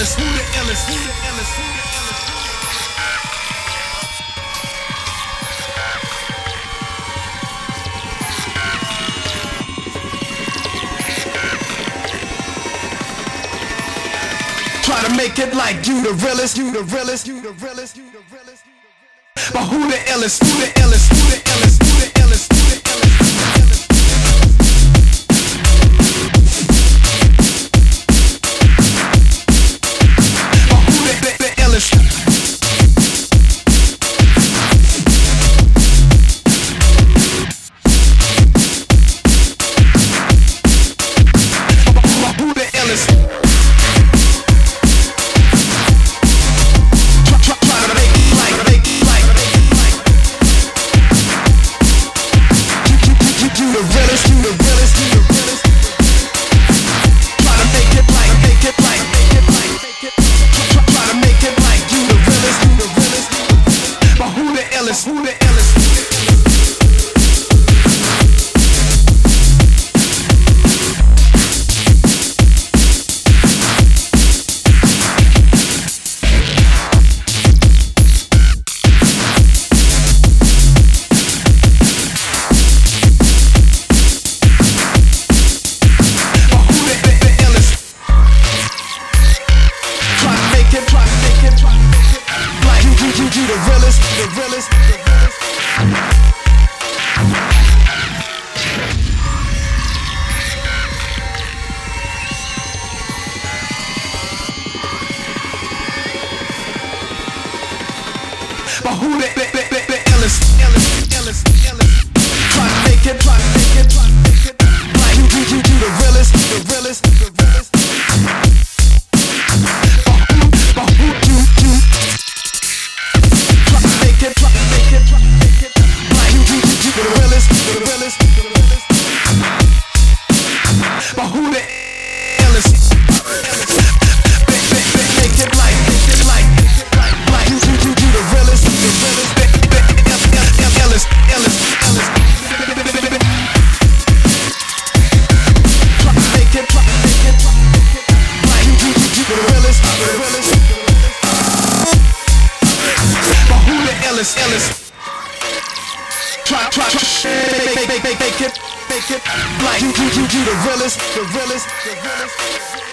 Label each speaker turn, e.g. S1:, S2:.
S1: illest? Who the illest? Who the illest? Who the illest? Try to make it like you the realest, you the realest, you the realest, you the realest. But who the illest? Who the illest? Who the illest? Who the illest? Who the illest? Who the illest? But who the illest? But who the illest? Who the illest? The realest, the realest, the realest. But who the illest, illest, illest, illest? Try to make it, try to make it, try to make it. Like you the realest, the realest, the realest. But who you? Try to make it, try to make it, try to make it. Like you the realest, the realest, the realest. But who the illest? Make it like, make it like, like you the realest, the realest, illest, illest, illest. Try to make it, try to make it, try to make it. Like you the realest, the realest, the realest. But who the illest, illest? Try, make it, like you the realest, the realest, the realest.